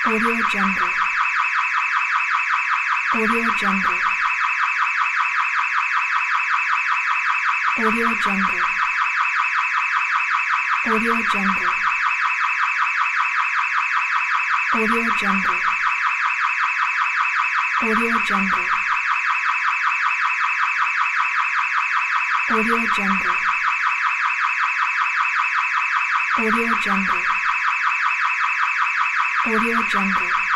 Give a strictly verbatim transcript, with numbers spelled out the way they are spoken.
Audio Jungle. Audio Jungle. Audio Jungle. Audio Jungle. Audio Jungle. Audio Jungle. Audio Jungle. Audio Jungle. Audio Jungle.